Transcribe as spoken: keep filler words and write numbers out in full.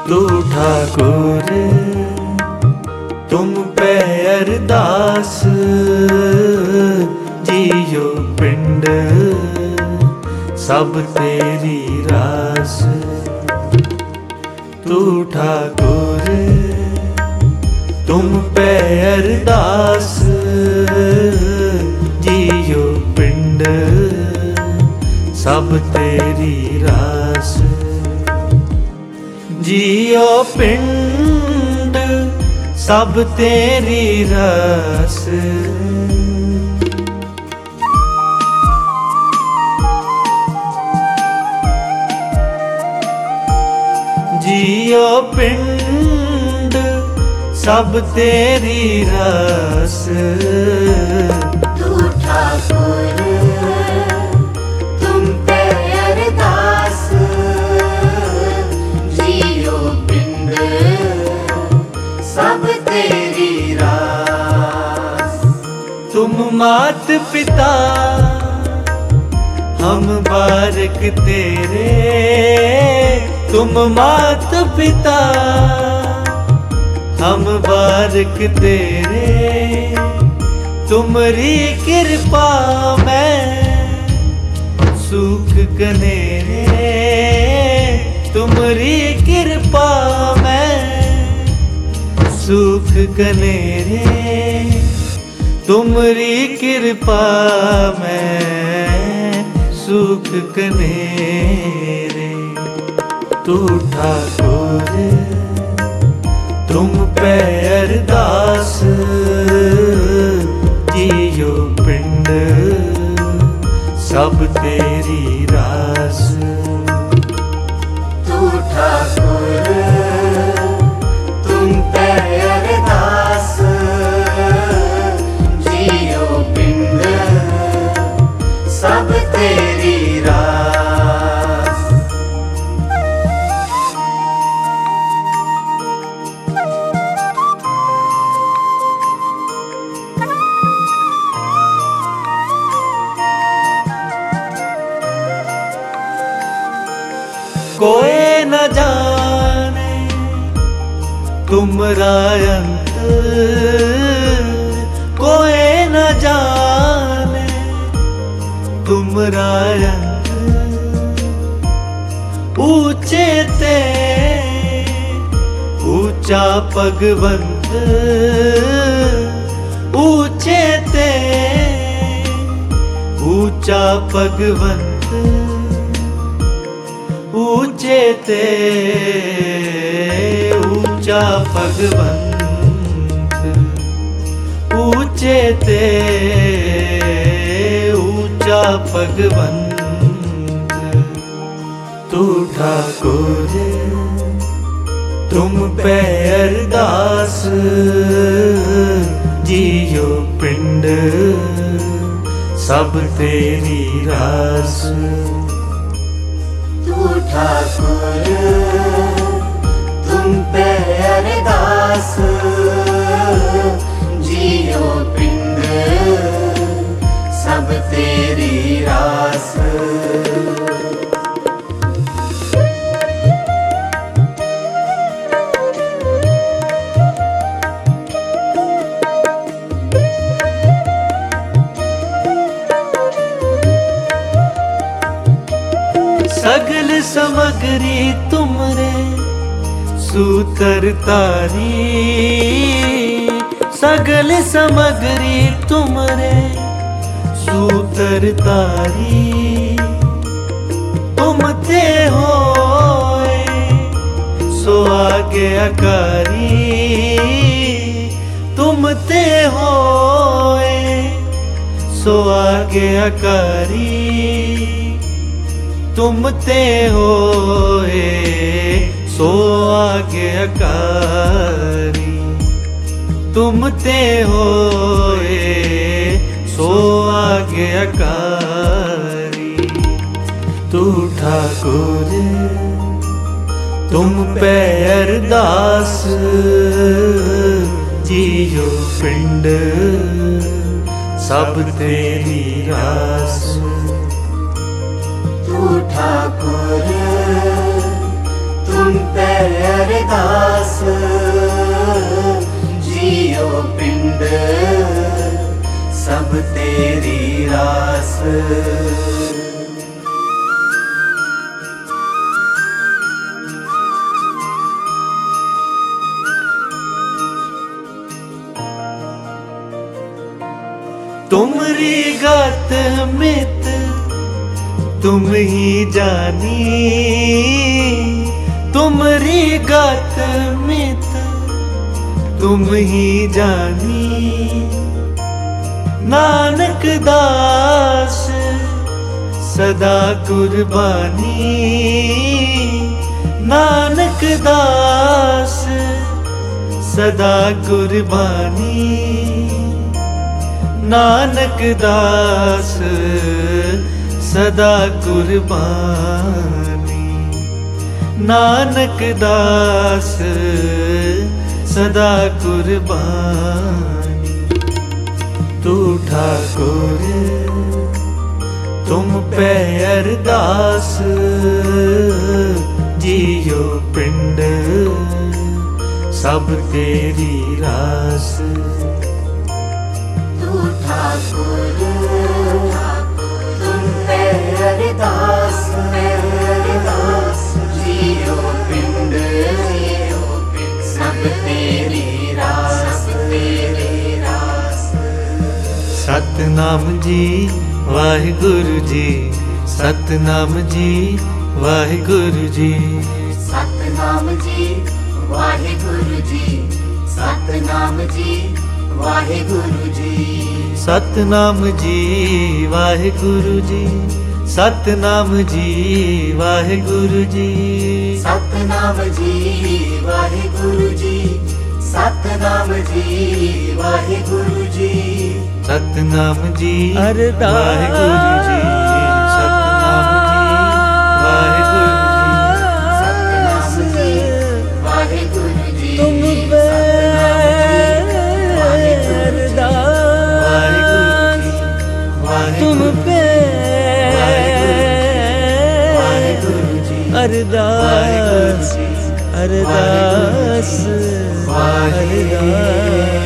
तू ठाकुर तुम पे अरदास, जियो पिंड सब तेरी रास। तू ठाकुर तुम पे अरदास, जियो पिंड सब तेरी रास। जियो पिंड सब तेरी रास। जियो पिंड सब तेरी रास। तू ठाकुर तुम पे अरदास, जियो पिंड सब तेरी रास। तुम मात पिता हम बारक तेरे, तुम मात पिता हम बारक तेरे। तुम्हारी कृपा में सुख कनेरे, तुम्हारी कृपा में सुख कनेरे। तुम्हारी कृपा में सुख कनेरे। तू ठाकुर तुम पे अरदास, जियो पिंड सब तेरी रास। तू ठाकुर तुम पे अरदास, जियो पिंड सब तेरी रास। कोई न जाने तुमरा अंत, कोई न जाने तुमरा अंत। ऊंचे ते ऊंचा भगवंत, ऊंचे ते ऊंचा भगवंत। ऊंचे ते ऊंचा भगवंत, ऊंचे ते ऊंचा भगवंत। तू ठाकुर तुम पे अरदास, जियो पिंड सब तेरी रास। तू ठाकुर तुम पे अरदास, जियो पिंड सब तेरी रास। सगल समगरी तुमरे सूतर तारी, सगल समगरी तुमरे सूतर तारी। तुम ते होए सो आगे अकारी, तुम ते होए सो आगे अकारी। तुम ते होए सो आगे अकारी, तुम ते होए सो आगे अकारी। तू ठाकुर तुम पे अरदास, जियो पिंड सब तेरी रास। तू ठाकुर तुम पे अरदास, सब तेरी रास। तुमरी गात मित तुम ही जानी, तुमरी गात मित तुम ही जानी। नानक दास सदा कुर्बानी, नानक दास सदा कुर्बानी। नानक दास सदा कुर्बानी, नानक दास सदा कुर्बानी। तू ठाकुर तुम पे अरदास, जियो पिंड सब तेरी रास। तू ठाकुर तुम पे अरदास, अरदास जियो पिंड सब तेरी रास, तेरी रास। सतनाम जी वाहिगुरु जी, सतनाम जी वाहिगुरु जी। सतनाम जी वाहिगुरु जी, सतनाम जी वाहिगुरु जी। सतनाम जी वाहिगुरु जी, सतनाम जी वाहिगुरु जी। सतनाम जी वाहिगुरु जी, सतनाम जी वाहिगुरु जी। सतनाम जी अरदास वाहिगुरु जी, सतनाम जी वाहिगुरु जी। सतनाम जी वाहिगुरु जी। तुम पे अरदास, तुम पे अरदास, अरदास, अरदास।